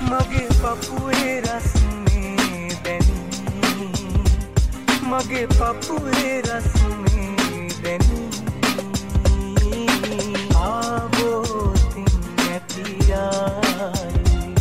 මගේ පපුවේ රස්නේ දැනී මගේ පපුවේ රස්නේ දැනී ආවෝතින් නැතියායි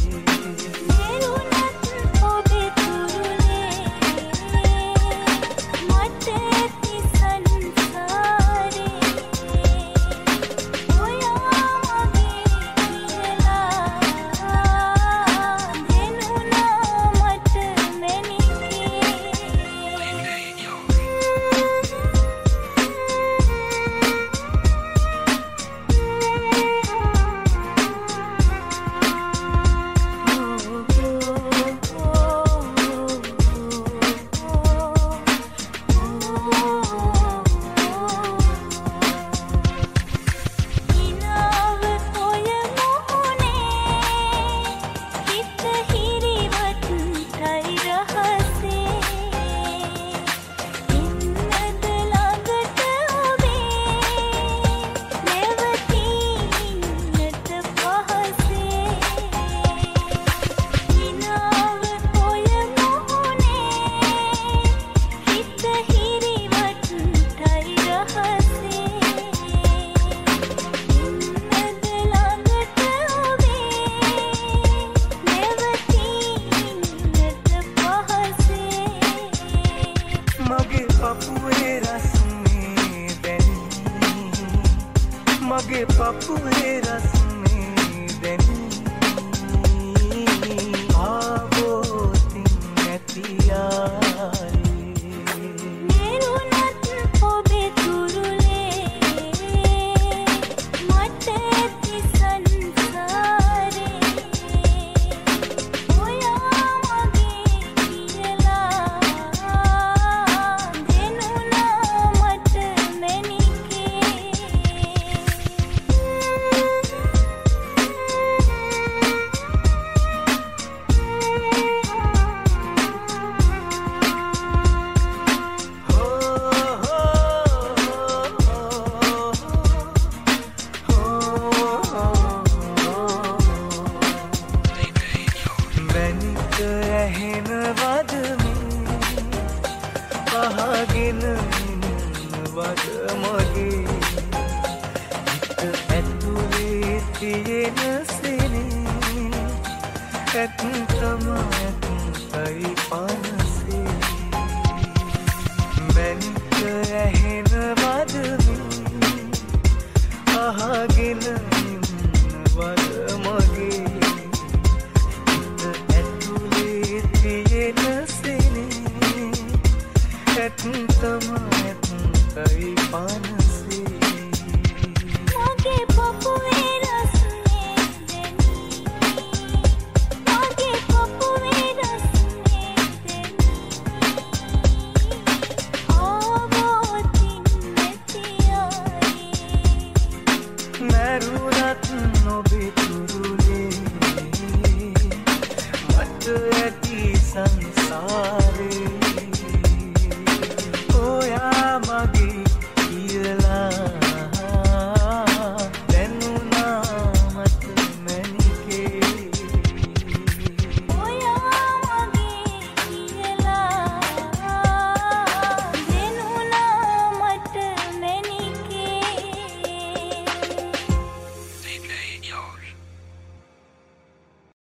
මගේ පපුවේ රස්නේ දැනී ආවෝතින් නැතියායි නිරුණත් ඔබේ තුරුලේ මට ඇති සංසාරේ ඔයා මගේ කියලා දෙනුනා මට මැනිකේ ඇහෙන වදමින් පහගෙන ඉන්නවද මගේ හිත ඇතුලේ තියෙන සෙනේ ඇත්තම ඇත්තයි පනසේ මැනික ඇහෙන වදමින් පහගෙන ඉන්නවද මගේ ඇත්තම ඇත්තයි පනසේ මගේ පපුවේ රස්නේ දැනී මගේ පපුවේ රස්නේ දැනී ආවෝතින් නැතියායි මරුණත් නොබේ තුරුලේ මට ඇති සංසාරේ Magi